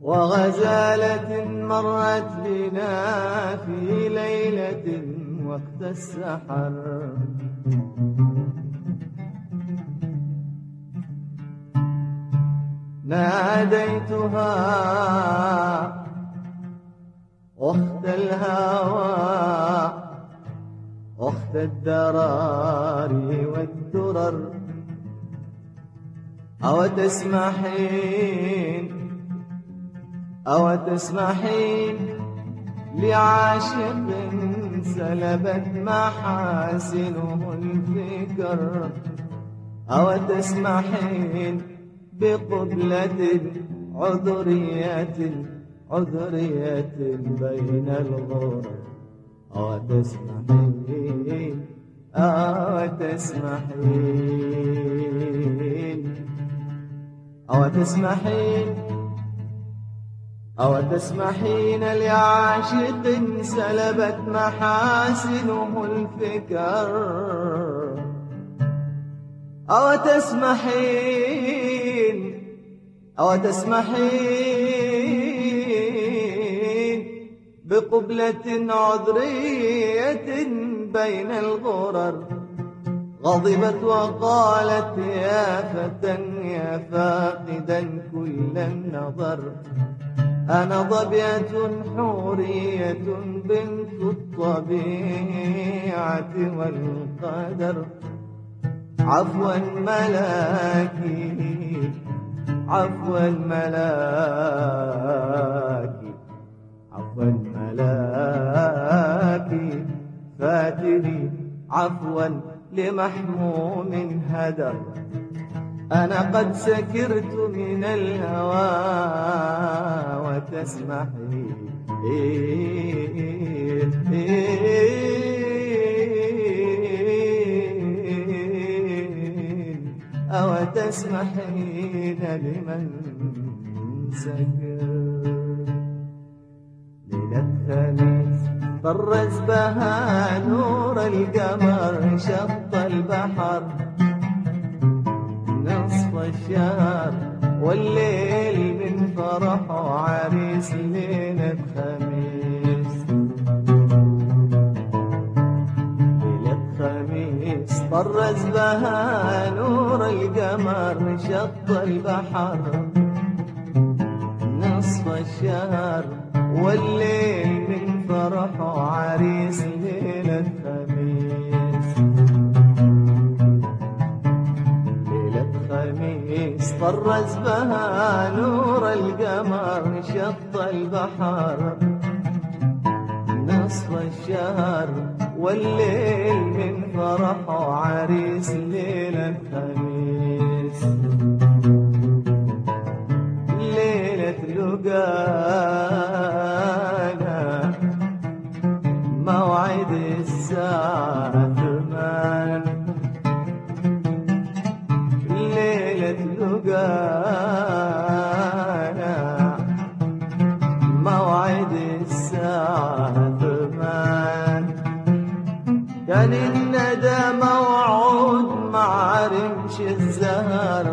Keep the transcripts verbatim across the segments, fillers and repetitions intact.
وغزالة مرت بنا في ليلة وقت السحر، ناديتها أخت الهوى أخت الدراري والدرر، أو تسمحين أو تسمحين لعاشق سلبت محاسنه الفكر، أو تسمحين بقبلة عذرية عذرية بين الغرر، أو تسمحين أو تسمحين أو تسمحين أو تسمحين لعاشق سلبت محاسنه الفكر، أو تسمحين أو تسمحين بقبلة عذرية بين الغرر، غضبت وقالت يا فتى يا فاقدا كل النظر، أنا ظبية حورية بنت الطبيعة والقدر، عفوا ملاكي عفوا ملاكي عفوا ملاكي فاتني عفوا لمحموم هدر، أنا قد سكرت من الهوى وتسمحين أو تسمحين لمن سكر. ليلة خميس طرز بها نور القمر، شط البحر نصف الشهر، والليل من فرحه عريس ليلة خميس. ليلة خميس طرز بها نور القمر، شط البحر نصف الشهر، والليل من فرحه عريس ليلة خميس. ليلة خميس طرز بها نور القمر، شط البحر نصف الشهر، والليل من فرحه عريس ليلة خميس. ليلة لقانا موعد الساعة ثمان، ليلة لقانا موعد الساعة ثمان، كان الندى موعود مع رمش الزهر،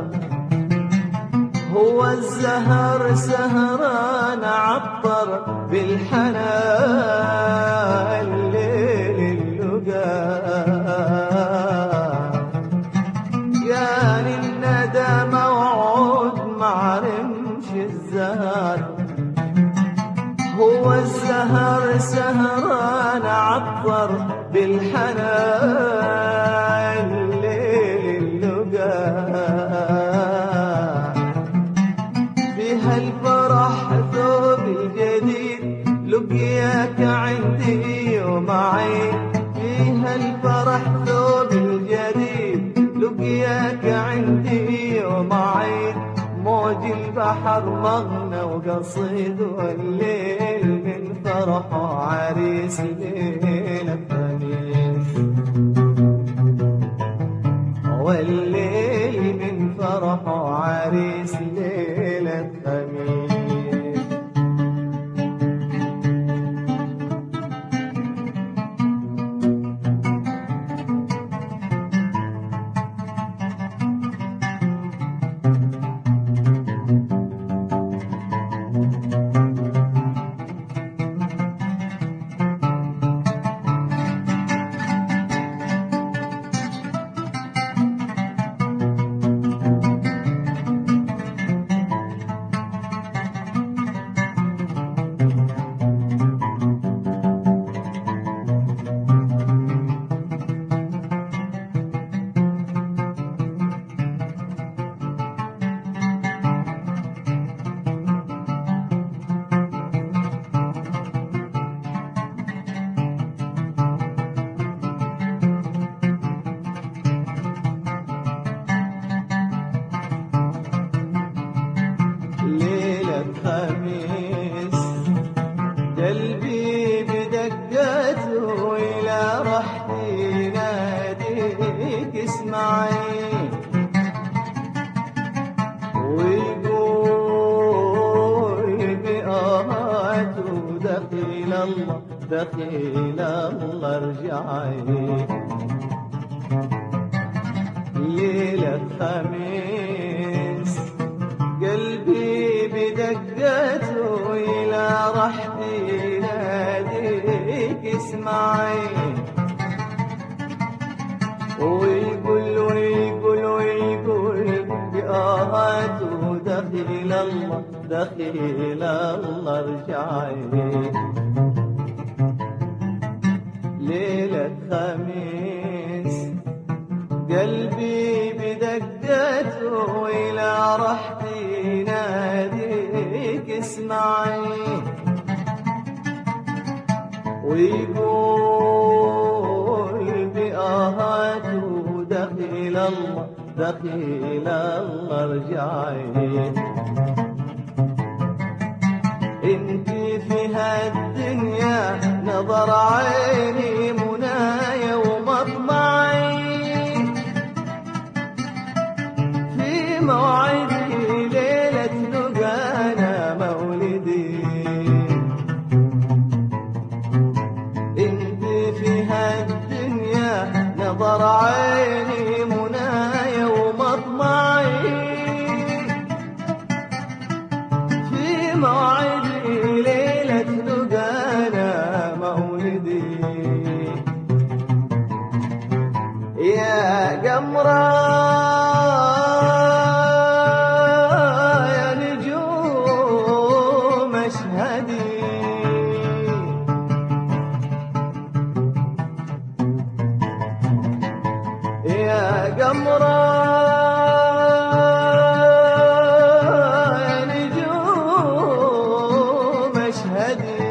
هو الزهر سهران عطر بالحنان. الليل اللقاء كان الندى موعود مع رمش الزهر، هو الزهر سهران عطر بالحنان. الليل اللقاء فيها الفرح ثوب الجديد، لقياك عندي ومعي، فيها الفرح ثوب الجديد، لقياك عندي ومعي، موج البحر مغنى وقصيد، والليل من فرحه عريس ليلة خميس، والليل من فرحه عريس ليلة خميس. اسمعي ويقول بآهاته دخيل الله دخيل الله ارجعي ليلة خميس قلبي بدقته إلى رحتي ناديك اسمعي ويقول ويقول ويقول بآهاته دخيل الله دخيل الله ارجعي ليلة خميس قلبي بدقته إلى رحتي ناديك اسمعي ويقول بآهاته دخيل الله دخيل الله ارجعي انتي في هالدنيا نظر عيني منايا ومطمعي في موعدي ليلة لقانا مولدي انتي في هالدنيا نظر عيني منايا ومطمعي في موعدي ليلة لقانا مولدي يا قمرة يا نجوم اشهدي يا قمرة يا نجوم اشهدي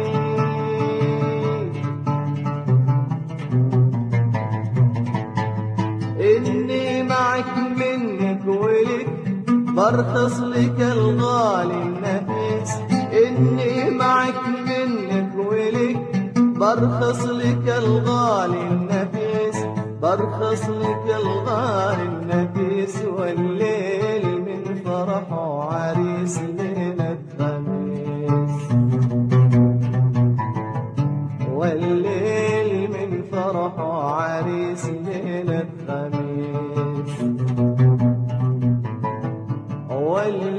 إني معك منك ولك برخص لك الغالي النفيس إني معك منك ولك برخص لك الغالي النفيس برخص لك الغالي النفيس والليل من فرحه عريس ليلة خميس والليل من فرحه عريس ليلة خميس والليل